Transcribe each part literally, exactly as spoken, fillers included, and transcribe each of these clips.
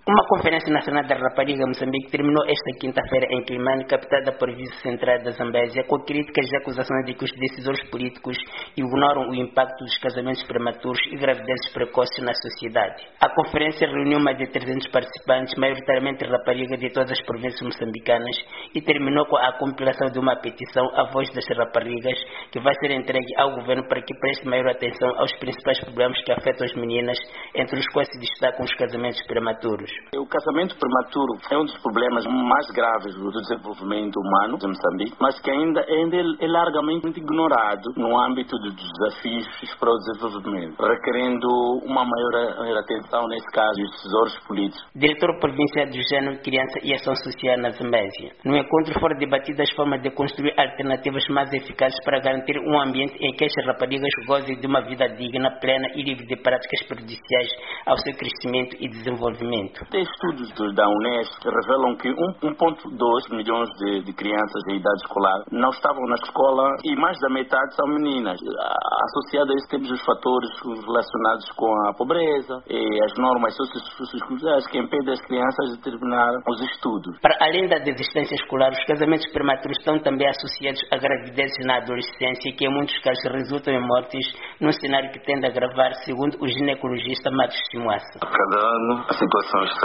Uma Conferência Nacional da Rapariga Moçambique terminou esta quinta-feira em Climane, captada por vice-central da Zambésia, com críticas e acusações de que os decisores políticos ignoram o impacto dos casamentos prematuros e gravidezes precoces na sociedade. A conferência reuniu mais de trezentos participantes, maioritariamente raparigas de todas as províncias moçambicanas, e terminou com a compilação de uma petição à voz das raparigas, que vai ser entregue ao governo para que preste maior atenção aos principais problemas que afetam as meninas, entre os quais se destacam os casamentos prematuros. O casamento prematuro é um dos problemas mais graves do desenvolvimento humano de Moçambique, mas que ainda, ainda é largamente ignorado no âmbito dos desafios para o desenvolvimento, requerendo uma maior atenção, nesse caso, dos decisores políticos. Diretor Provincial do Gênero, Criança e Ação Social na Zambésia. No encontro foram debatidas formas de construir alternativas mais eficazes para garantir um ambiente em que as raparigas gozem de uma vida digna, plena e livre de práticas prejudiciais ao seu crescimento e desenvolvimento. Tem estudos da Unesco que revelam que um vírgula dois milhões de, de crianças em idade escolar não estavam na escola e mais da metade são meninas. Associado a isso temos os fatores relacionados com a pobreza e as normas socioculturais que impedem as crianças de terminar os estudos. Para além da desistência escolar, os casamentos prematuros estão também associados a gravidezes na adolescência que em muitos casos resultam em mortes, num cenário que tende a agravar, segundo o ginecologista Matos Simuassa. Cada ano a situação está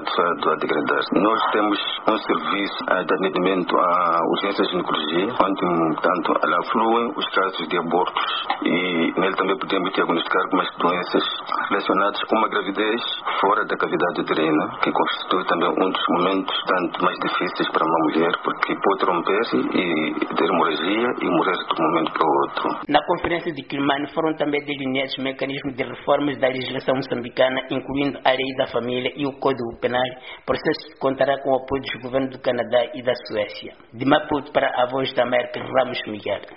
a degradar. Nós temos um serviço de atendimento à urgência de ginecologia, onde, portanto, ela fluem os casos de abortos e nele também podemos diagnosticar algumas doenças relacionadas com uma gravidez fora da cavidade uterina, que constitui também um dos momentos tanto mais difíceis para uma mulher, porque pode romper-se e ter hemorragia e morrer de um momento para o outro. Na conferência de Climane foram também delineados mecanismos de reformas da legislação moçambicana, incluindo a lei da família e o Código Penal, processo que contará com o apoio dos governos do Canadá e da Suécia. De Maputo para a Voz da América, Ramos Miguel.